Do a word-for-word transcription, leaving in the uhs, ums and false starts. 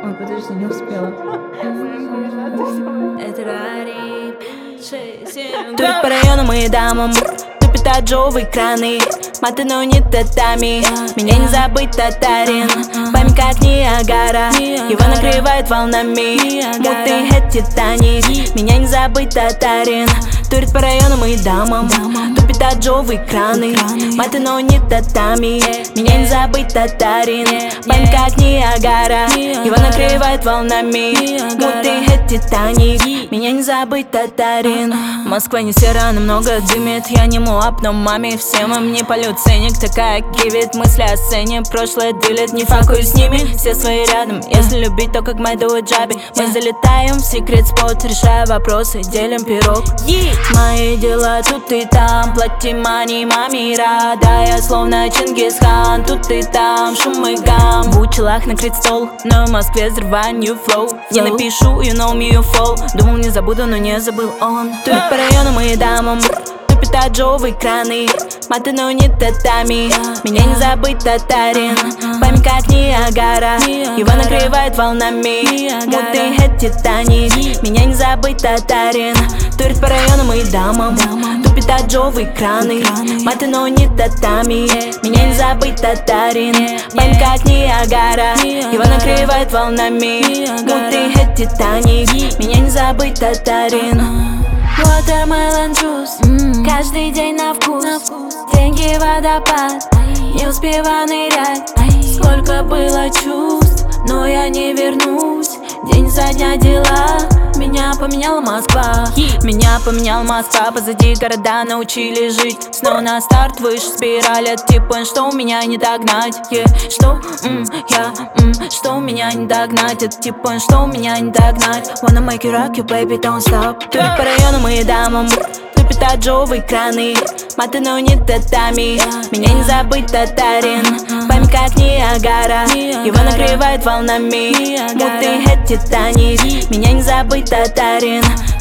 Ой, подожди, не успела. Это Рари, шесть, семь. Турит по району и дамам, тупит аджовые краны. Маты, но не татами, меня не забыть татарин. Память как Ниагара, его накрывает волнами. Мутный хэт Титаник, меня не забыть татарин. Турит по району и дамам, тупит аджовые краны. Маты, но не татами, меня не забыть татарин. Память как Ниагара, его накрывает волнами. Мутный хэт Титаник, меня не забыть татарин. Москва не сера, но много дымит. Я не муап, но маме всем им не полют ценник. Такая кивит, мысли о сцене. Прошлое дилет, не факую с ними. Все свои рядом, если любить, то как мы do джаби. Мы залетаем в секрет спот, решая вопросы, делим пирог. Мои дела тут и там, плати мани, мамира. Да, я словно Чингисхан, тут и там, шум и гам. В учелах накрыт стол, но в Москве взрываю new flow. Не напишу, you know me, you fall. Думал не забуду, но не забыл он. Турит по району и дамам, тупит аджовые краны. Маты, но не татами, меня не забыть татарин. Память как Ниагара, его накрывает волнами. Мутный хэт Титаник, меня не забыть татарин. Турит по району и дамам, тупит аджовые краны. Маты, но не татами, меня не забыть татарин. Память как Ниагара, его накрывает волнами. Мутный хэт Титаник, меня не забыть татарин. Watermelon juice, mm. Каждый день на вкус, деньги водопад, не успеваю нырять. Сколько было чувств, но я не вернусь. День за дня дела, меня поменяла Москва. Меня поменяла Москва, позади города научили жить. Снова на старт, выше спирали. Типа, что у меня не догнать, yeah. Что, м, я, м, что у меня не догнать. Это типа, что у меня не догнать. Wanna make you rock you, baby, don't stop. Турит по району и дамам, тупит аджовые краны. Маты, но не татами, меня не забыть татарин. Память как Ниагара, его накрывает волнами. Мутный хэт Титаник, меня не забыть татарин.